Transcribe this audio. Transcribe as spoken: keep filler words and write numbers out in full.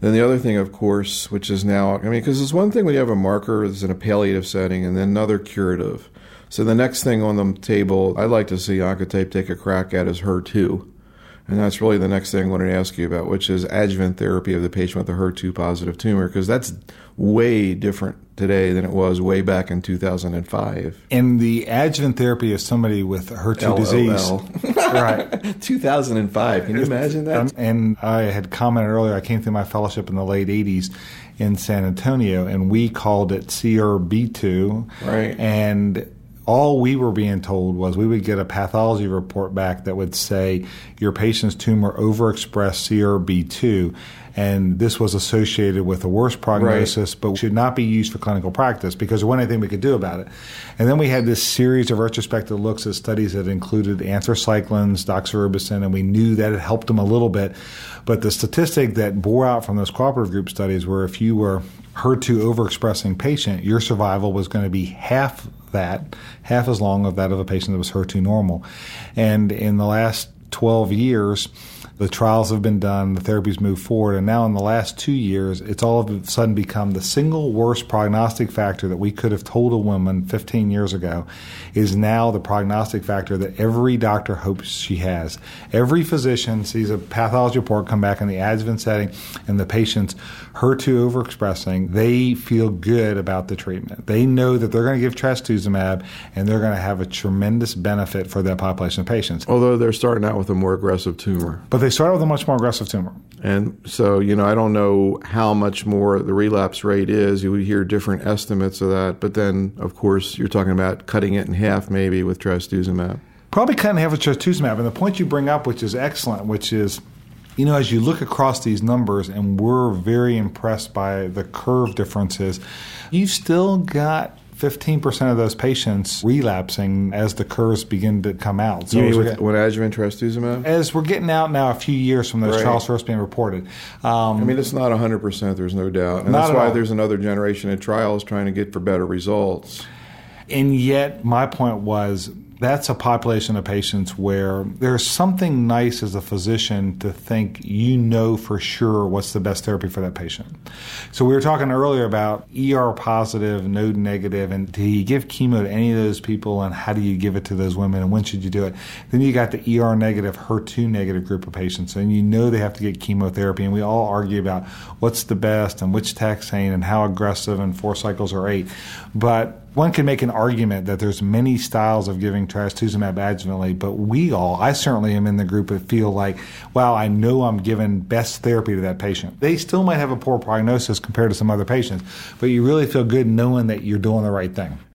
And the other thing, of course, which is now, I mean, because it's one thing when you have a marker that's in a palliative setting and then another curative. So the next thing on the table I'd like to see Oncotype take a crack at is H E R two. And that's really the next thing I wanted to ask you about, which is adjuvant therapy of the patient with a H E R two positive tumor, because that's way different today than it was way back in two thousand five. And the adjuvant therapy of somebody with H E R two disease. Right. two thousand five. Can you imagine that? And I had commented earlier, I came through my fellowship in the late eighties in San Antonio, and we called it C R B two. Right. And all we were being told was we would get a pathology report back that would say your patient's tumor overexpressed C R B two, and this was associated with a worse prognosis, right, but should not be used for clinical practice because there wasn't anything we could do about it. And then we had this series of retrospective looks at studies that included anthracyclines, doxorubicin, and we knew that it helped them a little bit. But the statistic that bore out from those cooperative group studies were if you were H E R two overexpressing patient, your survival was going to be half that, half as long of that of a patient that was H E R two normal. And in the last twelve years, the trials have been done, the therapies moved forward, and now in the last two years, it's all of a sudden become the single worst prognostic factor that we could have told a woman fifteen years ago is now the prognostic factor that every doctor hopes she has. Every physician sees a pathology report come back in the adjuvant setting and the patient's H E R two overexpressing, they feel good about the treatment. They know that they're going to give trastuzumab and they're going to have a tremendous benefit for that population of patients. Although they're starting out with a more aggressive tumor. But they start with a much more aggressive tumor. And so, you know, I don't know how much more the relapse rate is. You would hear different estimates of that. But then, of course, you're talking about cutting it in half maybe with trastuzumab. Probably cutting in half with trastuzumab. And the point you bring up, which is excellent, which is, you know, as you look across these numbers, and we're very impressed by the curve differences, you've still got fifteen percent of those patients relapsing as the curves begin to come out. So you mean with, getting, with adjuvant trastuzumab? As we're getting out now a few years from those right. trials first being reported. Um, I mean, it's not one hundred percent, there's no doubt. And that's why all. There's another generation of trials trying to get for better results. And yet, my point was, that's a population of patients where there's something nice as a physician to think you know for sure what's the best therapy for that patient. So we were talking earlier about E R positive, node negative, and do you give chemo to any of those people, and how do you give it to those women, and when should you do it? Then you got the E R negative, H E R two negative group of patients, and you know they have to get chemotherapy, and we all argue about what's the best and which taxane and how aggressive and four cycles or eight. But one can make an argument that there's many styles of giving trastuzumab adjuvantly, but we all, I certainly am in the group that feel like, wow, I know I'm giving best therapy to that patient. They still might have a poor prognosis compared to some other patients, but you really feel good knowing that you're doing the right thing.